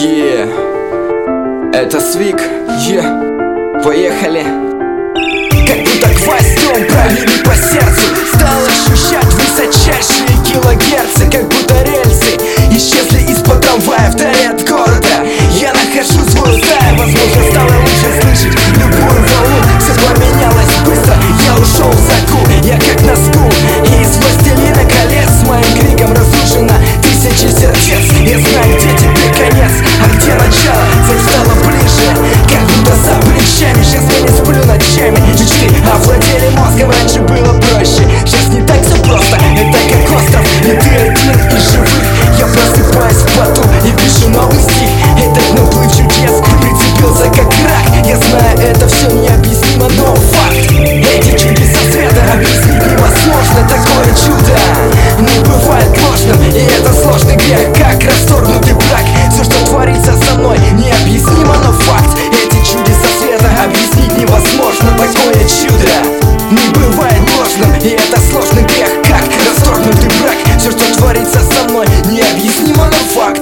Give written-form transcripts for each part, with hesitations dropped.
Это Свик, поехали. Как будто гвоздем провели по сердцу, стал ощущать высочайшие килогерцы. Как будто рельсы исчезли из-под трамвая вдали от города. Я нахожусь в Лузае, возможно, стало лучше слышать любую волну. Все поменялось быстро, я ушел в заку. Я как на скул, и из властелина колец с моим криком разрушено тысячи сердец. Я знаю, где теперь конец, а где начало. Цель стала ближе, как будто за плечами. Сейчас я не сплю ночами, мечты овладели мозгом. Раньше было проще, сейчас не так все просто. Это как остров, и ты один из живых. Я просыпаюсь в поту и пишу новый стих. Этот наплыв чудес прицепился как рак. Я знаю, это все необъяснимо, но факт. Эти чудеса света объяснить невозможно. Такое чудо не бывает ложным, и это сложный грех, как расторгнутый брак. Все, что творится со мной, необъяснимо, но факт. Эти чудеса света объяснить невозможно. Такое чудо не бывает ложным, и это сложный грех, как расторгнутый брак. Все, что творится со мной, необъяснимо, но факт.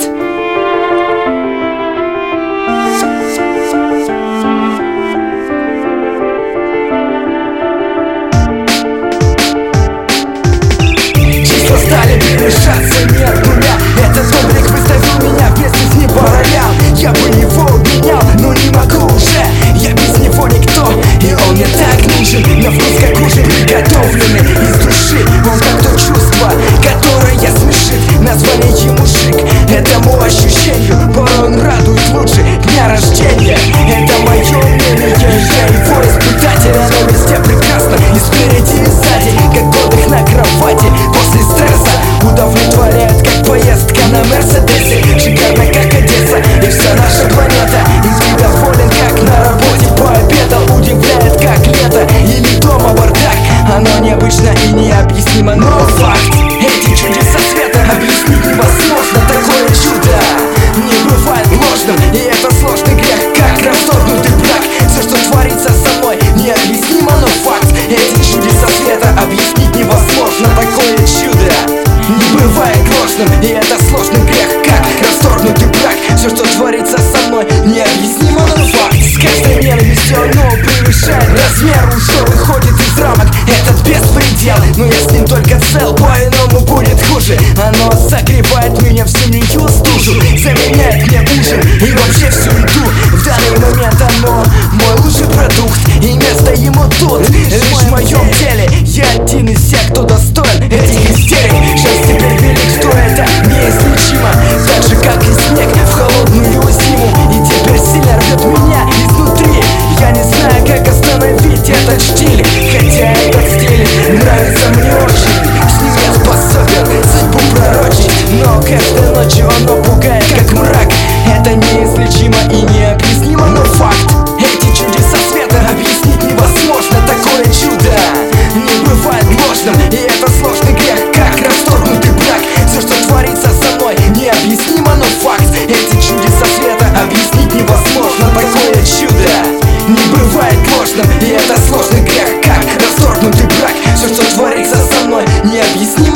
Числа стали перемешаться не от нуля. Этот облик выставил меня вместе с ним по ролям. Я бы его обменял, но не могу уже. Я без него никто, и он мне так нужен. На вкус как ужин, приготовленный из души. Он как то чувство, которое смешит. Название ему шик, этому ощущению. Порой он радует лучше дня рождения. Это мое мнение, я его испытатель. Оно везде прекрасно, и спереди, и сзади. Как отдых на кровати после стресса. Удовлетворяет, как поездка на Мерседесе. Шикарно, как Одесса, и вся наша планета. И ты доволен, как на работе пообедал. Удивляет, как лето или дома бардак. Оно необычно и необъяснимо, но факт. Эти чудеса света объяснить невозможно. Такое чудо не бывает ложным, и это сложный грех, как расторгнутый брак. Все, что творится со мной, необъяснимо, но факт. Эти чудеса света объяснить невозможно. Такое чудо не бывает ложным, и это сложный грех, как расторгнутый брак. Все, что творится со мной, необъяснимо, но факт. С каждой ненавистью оно превышает размер, уже выходит из рамок этот беспредел. Но я с ним только цел, по-иному будет хуже. Оно согревает меня в зимнюю стужу, заменяет мне ужин и вообще всю еду. В данный момент оно мой лучший продукт, и место ему тут, лишь в моем теле. Я один из тех, кто достоин этих истерик. Шанс теперь велик, что это неизлечимо, так же как и снег в холодную зиму. И теперь сильно рвет меня изнутри. Я не знаю, как остановить этот штиль, хотя этот стиль нравится мне очень. С ним я способен судьбу пророчить, но каждой ночью оно пугает, как мрак. Это неизлечимо и необъяснимо, но факт. Эти чудеса света объяснить невозможно. Такое чудо не бывает ложным, и это сложный грех, как расторгнутый брак. Все, что творится со мной, необъяснимо, но факт. Эти чудеса света объяснить невозможно. Такое чудо не бывает ложным, и это сложный грех, как расторгнутый брак. Все, что творится со мной, необъяснимо.